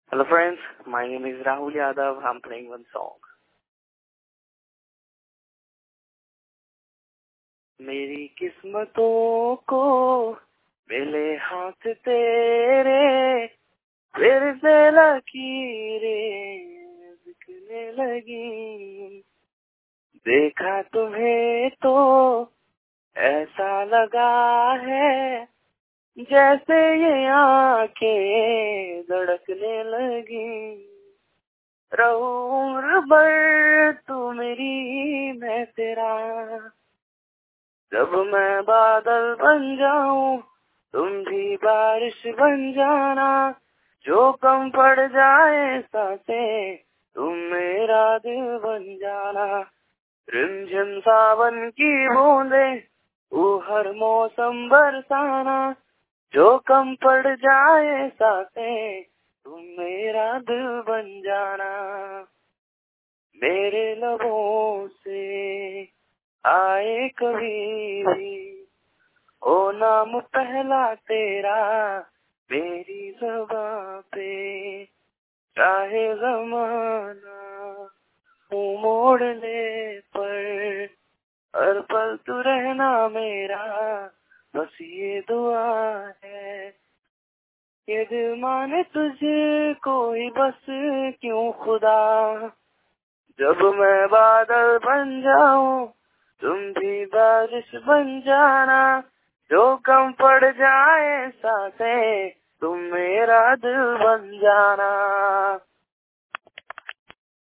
Hello friends, my name is Rahul Yadav. I'm playing one song. मेरी किस्मतों को मिले हाथ तेरे, फिर से लकीरें बिकने लगी। देखा तुम्हें तो ऐसा लगा है जैसे ये आंखें धड़कने लगी। रहूं उम्र भर तू मेरी मैं तेरा, जब मैं बादल बन जाऊं तुम भी बारिश बन जाना। जो कम पड़ जाए सांसें तुम मेरा दिल बन जाना। रिमझिम सावन की बूंदे तू हर मौसम बरसाना। जो कम पड़ जाए सांसें तुम मेरा दिल बन जाना। मेरे लबों से आए कभी भी ओ नाम पहला तेरा मेरी ज़बां पे। चाहे ज़माना मुँह मोड़ ले पर हर पल तू रहना मेरा, बस ये दुआ है। ये दिल माने तुझको ही बस क्यों खुदा। जब मैं बादल बन जाऊं तुम भी बारिश बन जाना। जो कम पड़ जाए सांसें तुम मेरा दिल बन जाना।